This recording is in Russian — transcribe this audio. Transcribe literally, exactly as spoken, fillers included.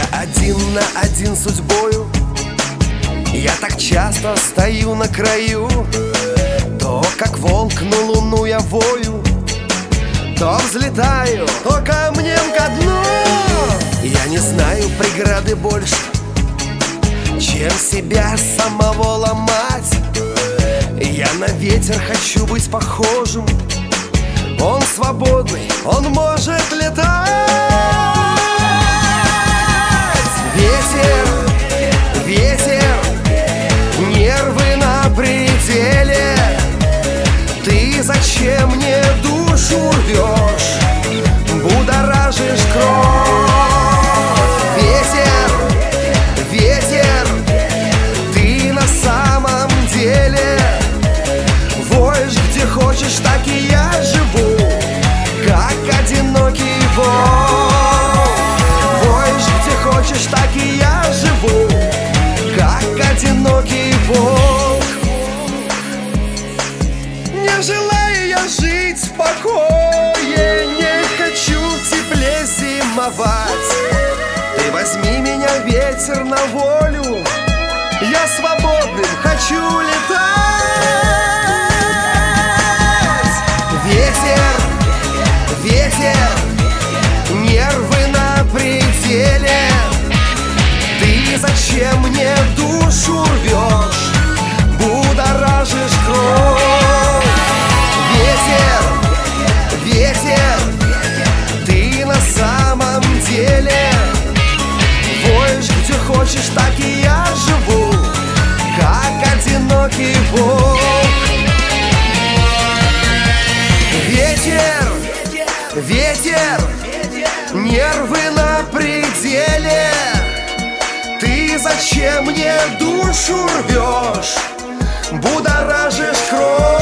один на один с судьбою. Я так часто стою на краю, то как волк на луну я вою, то взлетаю, то камнем ко дну. Я не знаю преграды больше, чем себя самого ломать. Я на ветер хочу быть похожим. Он свободный, он может летать. Ветер, ветер, нервы на пределе. Ты зачем мне душу рвешь, будоражишь кровь? Ветер, ветер, ты на самом деле воешь где хочешь, так и я живу, как одинокий волк. Воешь где хочешь, так и я живу, как одинокий волк. Не желаю я жить в покое, не хочу в тепле зимовать. Ты возьми меня, ветер, на волю, я свободным хочу летать. Ветер, ветер, нервы на пределе. Ты зачем мне душу рвешь, будоражишь кровь? Ветер, ветер, ты на самом деле воешь где хочешь, так и я живу, как одинокий волк. Ветер, ветер, нервы на пределе. Ты зачем мне душу рвешь, будоражишь кровь?